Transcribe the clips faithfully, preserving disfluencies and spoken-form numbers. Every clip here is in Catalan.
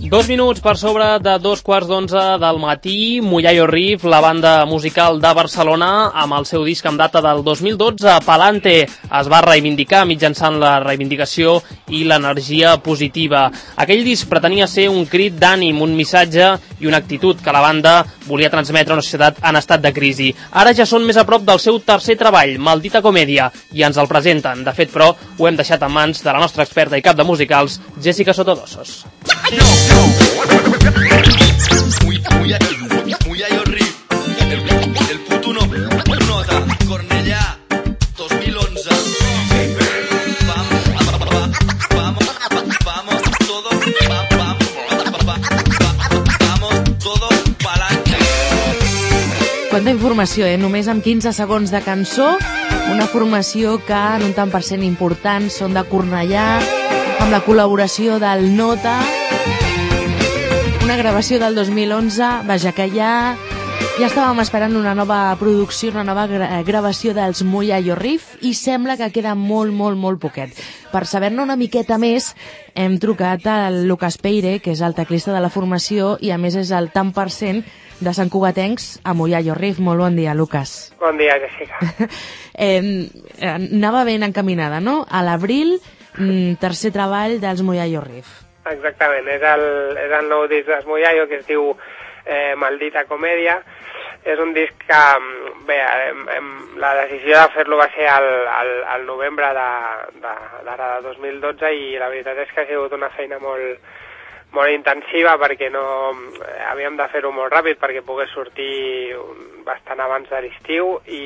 Dos minuts per sobre de dos quarts d'onze del matí, Moyayo Riff, la banda musical de Barcelona, amb el seu disc amb data del dos mil dotze, Palante, es va reivindicar mitjançant la reivindicació i l'energia positiva. Aquell disc pretenia ser un crit d'ànim, un missatge i una actitud que la banda volia transmetre a una societat en estat de crisi. Ara ja són més a prop del seu tercer treball, Maldita Comèdia, i ens el presenten. De fet, però, ho hem deixat en mans de la nostra experta i cap de musicals, Jessica Sotodosos. No, no. Muy, muy, muy Moyayo Riff, el, el puto no, nota, Cornellà, dos mil onze. Vamos, vamos, vamos, todo, vamos, vamos, todo pa'lante. Quanta informació, eh? Només amb quinze segons de cançó, una formació que en un tant per cent important són de Cornellà, amb la col·laboració del Nota, una gravació del dos mil onze, vaja que ja, ja estàvem esperant una nova producció, una nova gra gravació dels Moyayo Riff i sembla que queda molt, molt, molt poquet. Per saber-ne una miqueta més hem trucat al Lucas Peire, que és el teclista de la formació i a més és el tant per cent de Sant Cugatencs a Moyayo Riff. Molt bon dia, Lucas. Bon dia, Jessica. eh, anava ben encaminada, no? A l'abril, tercer treball dels Moyayo Riff. Exactament, és el, és el nou disc dels Moyayo que es diu eh, Maldita Comèdia. És un disc que, bé, em, em, la decisió de fer-lo va ser al, al, al novembre d'ara de, de, de dos mil dotze i la veritat és que ha sigut una feina molt, molt intensiva perquè no havíem de fer-ho molt ràpid perquè pogués sortir bastant abans de l'estiu i...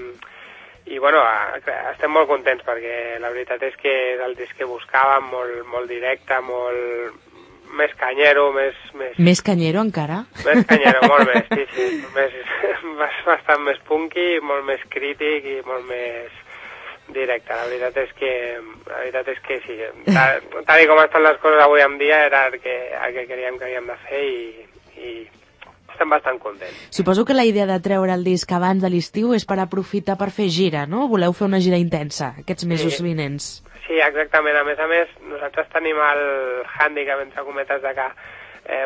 I bueno, estem molt contents perquè la veritat és que és el disc que buscàvem, molt, molt directe, molt més canyero, més... Més, més canyero encara? Més canyero, molt més, sí, sí. Més, bastant més punky, molt més crític i molt més directe. La veritat és que, la veritat és que sí. Tal, tal com estan les coses avui en dia era el que, el que creiem que havíem de fer i... i estem bastant contents. Suposo que la idea de treure el disc abans de l'estiu és per aprofitar per fer gira, no? Voleu fer una gira intensa aquests mesos sí. vinents. Sí, exactament. A més a més, nosaltres tenim el hàndicap, entre cometes, de que eh,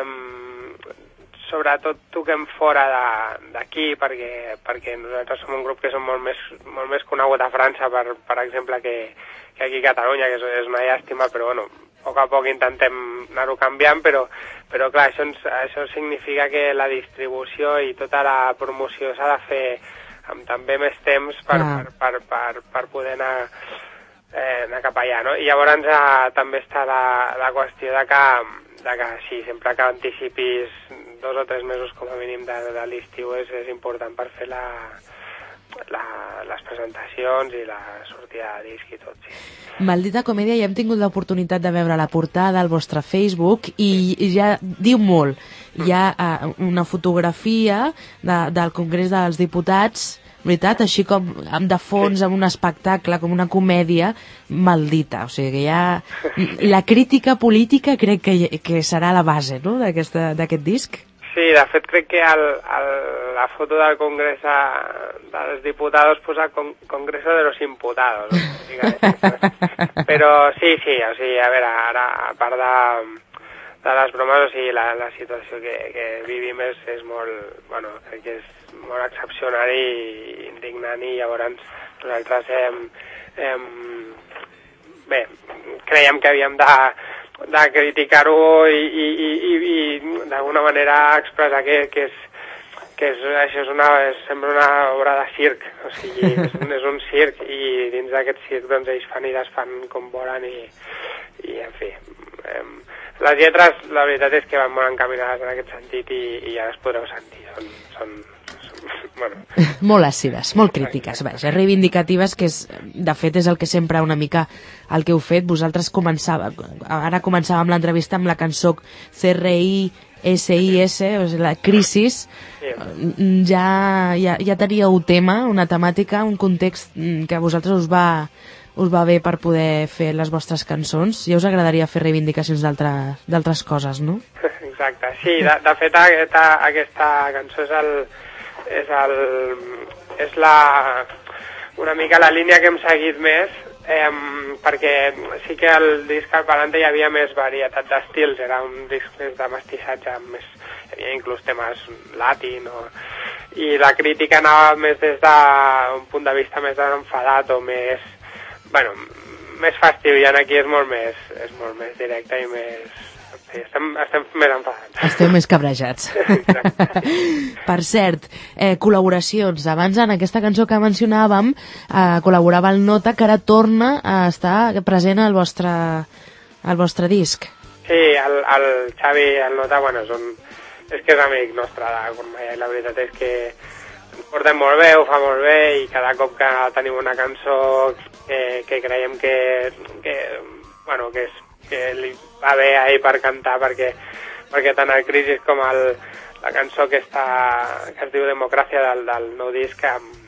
sobretot toquem fora d'aquí perquè, perquè nosaltres som un grup que som molt més, molt més conegut a França, per, per exemple, que, que aquí a Catalunya, que és, és una llàstima, però bueno, a poc a poc intentem anar-ho canviant, però, però clar, això, ens, això significa que la distribució i tota la promoció s'ha de fer amb també més temps per, ah. per, per, per, per poder anar, eh, anar cap allà, no? I llavors eh, també està la, la qüestió de que, de que sí, sempre que anticipis dos o tres mesos com a mínim de, de l'estiu és, és important per fer la, la, les presentacions i la sortida de disc i tot, sí. Maldita Comèdia, ja hem tingut l'oportunitat de veure la portada al vostre Facebook i ja diu molt. Hi ha uh, una fotografia de, del Congrés dels Diputats, veritat? Així com de fons, sí. amb un espectacle, com una comèdia maldita. O sigui que ja... La crítica política crec que, que serà la base, no?, d'aquest disc. Sí, de fet crec que el, el, la foto del Congrés dels Diputats posa con, Congreso de los Imputados, no? Però sí, sí, o sigui, a veure, ara, a part de, de les bromes, o sigui, la, la situació que, que vivim és, és molt, bueno, crec que és molt excepcional i indignant i llavors nosaltres hem, hem bé, creiem que havíem de de criticar-ho i, i, i, i d'alguna manera expressar que, que, és, que és, això és una, és, sembla una obra de circ, o sigui, és, és un circ i dins d'aquest circ doncs ells fan i desfan com volen i, i en fi, eh, les lletres la veritat és que van molt encaminades en aquest sentit i, i ja les podreu sentir, són, són bueno. Molt àcides, molt crítiques, vaja, reivindicatives, que és, de fet és el que sempre una mica el que heu fet. Vosaltres començava, ara començàvem l'entrevista amb la cançó C R I S I S, o sigui, la Crisis, ja, ja, ja teníeu tema, una temàtica, un context que a vosaltres us va, us va bé per poder fer les vostres cançons. Ja us agradaria fer reivindicacions d'altres coses, no? Exacte, sí, de, de fet aquesta, aquesta cançó és el és el és la una mica la línia que hem seguit més eh, perquè sí que el disc al Palante hi havia més varietat d'estils, era un disc més de mestissatge, més, hi havia inclús temes latin, o, i la crítica anava més des d'un punt de vista més enfadat o més, bueno, més festiu, i aquí és molt més, és molt més directe i més... Sí, estem, estem més enfadats. Esteu més cabrejats. Per cert, eh, col·laboracions. Abans, en aquesta cançó que mencionàvem, eh, col·laborava el Nota, que ara torna a estar present al vostre, al vostre disc. Sí, el, el Xavi, el Nota, bueno, és, un, és que és amic nostre de Cornellà, i la veritat és que ens portem molt bé, ho fa molt bé, i cada cop que tenim una cançó que, que creiem que, que, bueno, que és que li va bé ahir per cantar, perquè, perquè tant el Crisis com el, la cançó que, està, que es diu Democràcia del, del nou disc,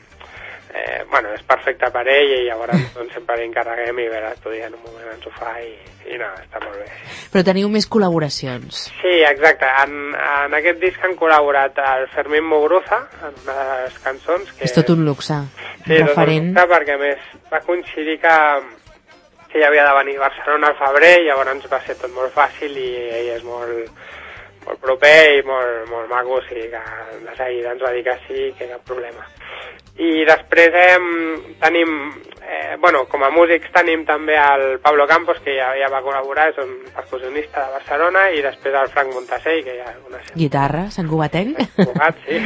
eh, bueno, és perfecta per ell, i llavors doncs, sempre l'encarreguem i ve l'estudi en un moment ens ho fa, i, i no, està molt bé. Però teniu més col·laboracions. Sí, exacte. En, en aquest disc han col·laborat el Fermín Muguruza en una de les cançons. Que és tot un luxe. Sí, un referent. Tot un luxe, perquè a més va coincidir que que ella havia de venir a Barcelona al febrer, i llavors va ser tot molt fàcil, i ell és molt, molt proper i molt, molt maco, o sigui que de seguida ens va dir que sí, que cap problema. I després eh, tenim, eh, bueno, com a músics tenim també el Pablo Campos, que ja, ja va col·laborar, és un percussionista de Barcelona, i després el Frank Montasell, que ja coneixem. Guitarra, Sant Cugatenc. Sant Cugat, sí.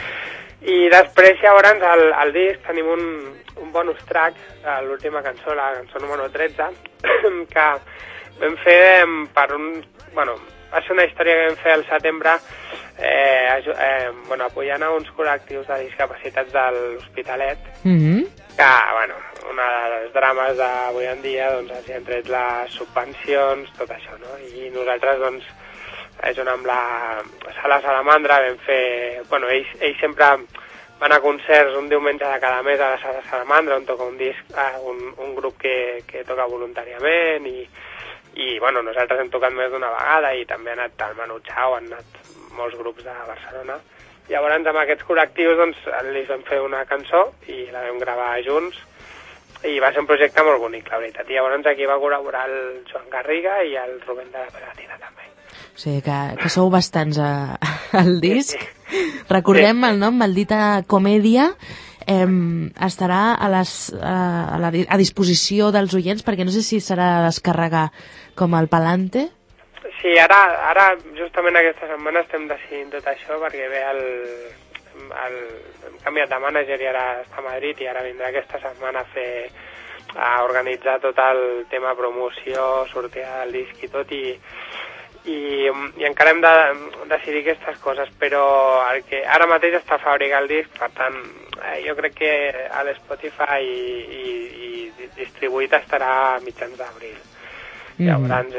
I després, llavors, al, al disc tenim un, un bonus track, l'última cançó, la cançó número tretze, que vam fer per un... Bueno, va ser una història que vam fer al setembre, eh, eh, bueno, apoyant a uns col·lectius de discapacitats de l'Hospitalet, Mm-hmm. que, bueno, una dels drames d'avui en dia, doncs, els han tret les subvencions, tot això, no? I nosaltres, doncs, junt amb la Sala Salamandra vam fer... Bueno, ells, ells sempre van a concerts un diumenge de cada mes a la Sala Salamandra, on toca un disc, un, un grup que, que toca voluntàriament, i, i bueno, nosaltres hem tocat més d'una vegada, i també ha anat el Manu Chao, han anat molts grups de Barcelona. Llavors, amb aquests col·lectius, doncs, els vam fer una cançó i la vam gravar junts, i va ser un projecte molt bonic, la veritat. I llavors aquí va col·laborar el Joan Garriga i el Rubén de la Pegatina, també. O sigui que, que sou bastants a, al disc. Sí, sí. Recordem sí. El nom, Maldita Comèdia, eh, estarà a, les, a, a, la, a disposició dels oients, perquè no sé si serà a descarregar com el Palante. Sí, ara, ara justament aquesta setmana estem decidint tot això, perquè ve el, el, hem canviat de mànager i ara està a Madrid, i ara vindrà aquesta setmana a fer a organitzar tot el tema promoció, sortida del disc i tot, i I, i encara hem de decidir aquestes coses, però el que ara mateix està fabricat el disc, per tant, eh, jo crec que a l'Spotify i, i, i distribuït estarà a mitjans d'abril. Mm. Llavors,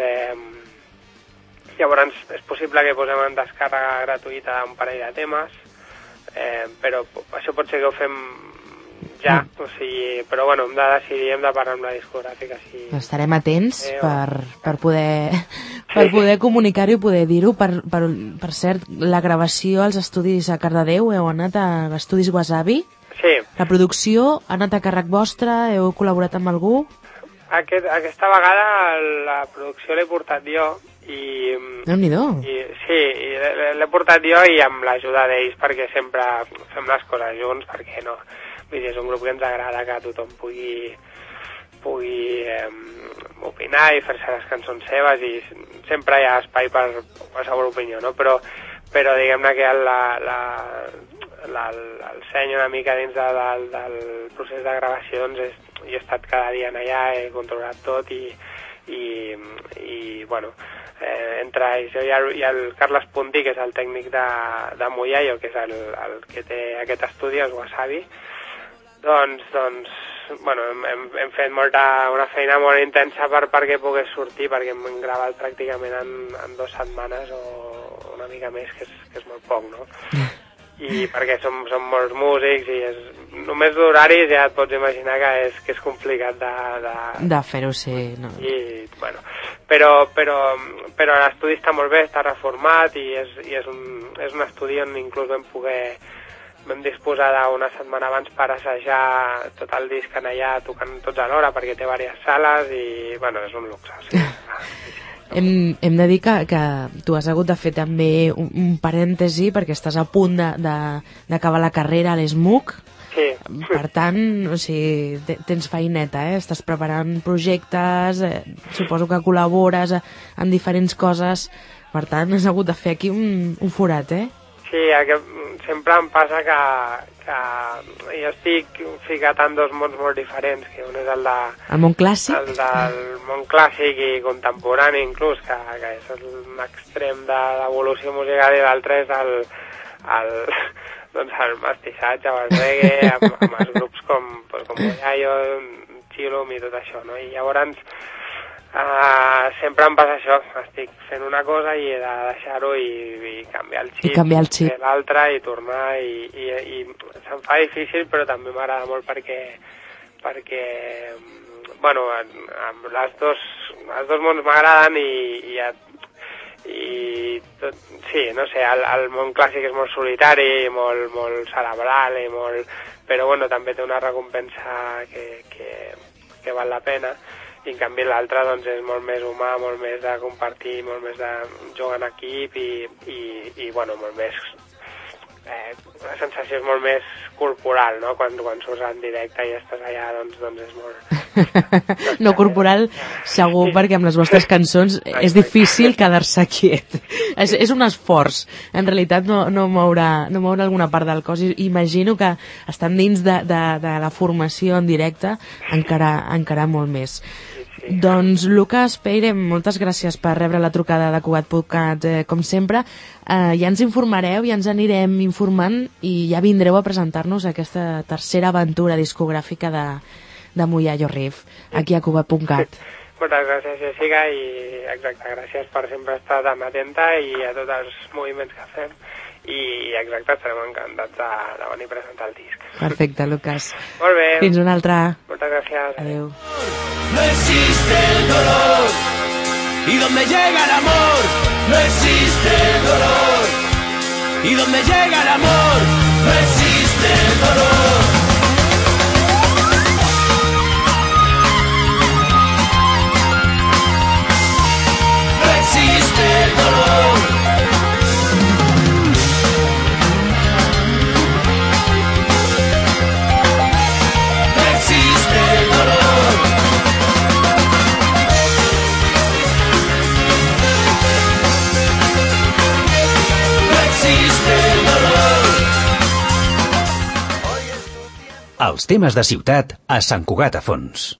eh, llavors és possible que posem en descàrrega gratuïta un parell de temes, eh, però això pot ser que ho fem ja, mm. o sigui, però bueno, hem de decidir, hem de parlar amb la discogràfica. Si... Estarem atents eh, per, per poder, per poder comunicar-ho i poder dir-ho. Per, per, per cert, la gravació als estudis a Cardedeu, heu anat a estudis Wasabi? Sí. La producció ha anat a càrrec vostre? Heu col·laborat amb algú? Aquest, aquesta vegada la producció l'he portat jo, i, Déu-n'hi-do. i sí, l'he portat jo i amb l'ajuda d'ells, perquè sempre fem les coses junts, perquè no... Vull dir, és un grup que ens agrada que tothom pugui, pugui eh, opinar i fer-se les cançons seves, i sempre hi ha espai per qualsevol opinió, no? Però, però diguem-ne que la, la, la, el seny una mica dins de, de, del procés de gravació, doncs és, jo he estat cada dia allà, he controlat tot, i, i, i bueno, eh, entre ells jo i el, i el Carles Puntí, que és el tècnic de, de Moyayo, que és el, el que té aquest estudi, el Wasabi, doncs, doncs bueno, hem, hem fet molta, una feina molt intensa per, perquè pogués sortir, perquè hem gravat pràcticament en, en dues setmanes o una mica més, que és, que és molt poc, no? I perquè som, som molts músics, i és, només d'horaris ja et pots imaginar que és, que és complicat de... De, de fer-ho, sí. No. I, bueno, però, però, però l'estudi està molt bé, està reformat, i és, i és, un, és un estudi on inclús vam poder vam disposar d'una setmana abans per assajar tot el disc en allà, tocant tots alhora, perquè té diverses sales i, bueno, és un luxe. Sí. Hem, hem de dir que, que tu has hagut de fer també un, un parèntesi perquè estàs a punt d'acabar la carrera a l'E S M U C. Sí. Per tant, o sigui, tens feineta, eh? Estàs preparant projectes, eh, suposo que col·labores en diferents coses, per tant, has hagut de fer aquí un, un forat, eh? Sí, que sempre em passa que, que jo estic ficat en dos mons molt diferents, que un és el de... El món clàssic? El del món clàssic i contemporani, inclús, que, que és l'extrem de l'evolució musical, i l'altre és el, el, doncs el mestissatge, o el reggae, amb, amb els grups com, pues, com Moyayo, Chilum i tot això, no? I llavors... Uh, sempre em passa això, estic fent una cosa i he de deixar-ho i, i canviar el xip, I canviar el xip. fer l'altre i tornar i, i, i se'm fa difícil, però també m'agrada molt perquè perquè bueno, amb les dos, els dos mons m'agraden i, i, i tot, sí, no sé, el, el món clàssic és molt solitari, molt, molt cerebral i molt, però bueno, també té una recompensa que, que, que val la pena. I en canvi l'altre doncs, és molt més humà, molt més de compartir, molt més de jugar en equip i, i, i bueno, molt més... Eh, la sensació és molt més corporal, no? Quan, quan surts en directe i estàs allà, doncs, doncs és molt... No corporal, segur, sí. Perquè amb les vostres cançons és difícil quedar-se quiet. És, és un esforç. En realitat no, no, moure, no moure alguna part del cos. I imagino que estan dins de, de, de la formació en directe encara, encara molt més. Doncs Lucas Peire, moltes gràcies per rebre la trucada de Cugat Podcast, eh, com sempre. Eh, ja ens informareu, ja ens anirem informant i ja vindreu a presentar-nos aquesta tercera aventura discogràfica de, de Moyayo Riff, aquí a Cugat punt cat. Moltes gràcies, Jessica, i exacte, gràcies per sempre estar tan atenta i a tots els moviments que fem. I exacte, estarem encantats de, de venir a presentar el disc. Perfecte, Lucas. Molt bé. Fins una altra. Moltes gràcies. Adéu. No existe el dolor, y donde llega el amor, no existe el dolor, y donde llega el amor, no existe el dolor. No existe el dolor. Els temes de ciutat a Sant Cugat a Fons.